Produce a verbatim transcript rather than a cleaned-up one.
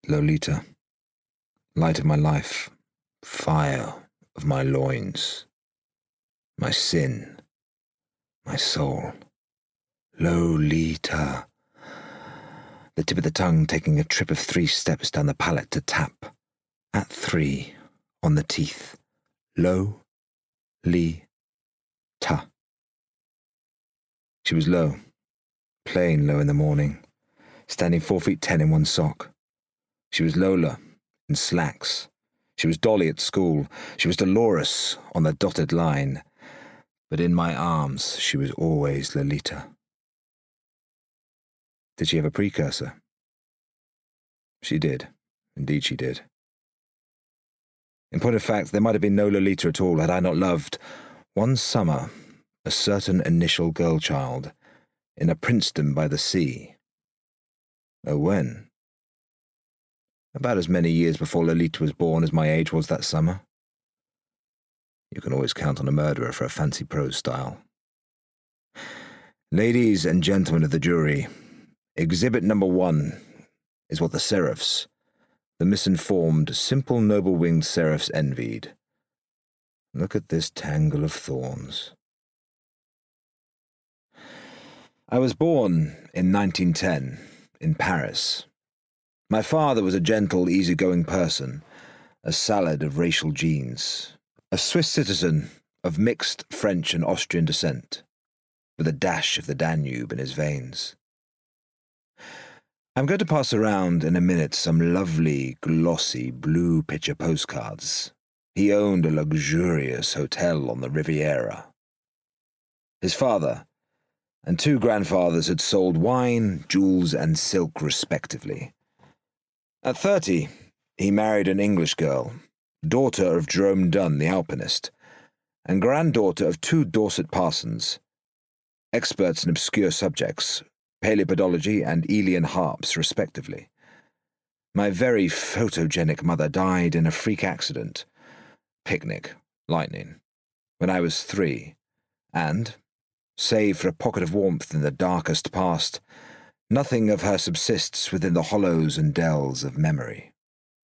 Lolita, light of my life, fire of my loins, my sin, my soul. Lolita. The tip of the tongue taking a trip of three steps down the palate to tap, at three, on the teeth. Lo, li, ta. She was low, plain low in the morning, standing four feet ten in one sock. She was Lola, in slacks. She was Dolly at school. She was Dolores on the dotted line. But in my arms she was always Lolita. Did she have a precursor? She did. Indeed she did. In point of fact, there might have been no Lolita at all had I not loved, one summer, a certain initial girl child, in a Princeton by the sea. Oh, when? About as many years before Lolita was born as my age was that summer. You can always count on a murderer for a fancy prose style. Ladies and gentlemen of the jury, exhibit number one is what the seraphs, the misinformed, simple, noble-winged seraphs envied. Look at this tangle of thorns. I was born in nineteen ten, in Paris. My father was a gentle, easygoing person, a salad of racial genes, a Swiss citizen of mixed French and Austrian descent, with a dash of the Danube in his veins. I'm going to pass around in a minute some lovely, glossy, blue picture postcards. He owned a luxurious hotel on the Riviera. His father and two grandfathers had sold wine, jewels, and silk respectively. At thirty, he married an English girl, daughter of Jerome Dunn, the alpinist, and granddaughter of two Dorset parsons, experts in obscure subjects, paleopodology and Aeolian harps, respectively. My very photogenic mother died in a freak accident, picnic, lightning, when I was three, and, save for a pocket of warmth in the darkest past, nothing of her subsists within the hollows and dells of memory.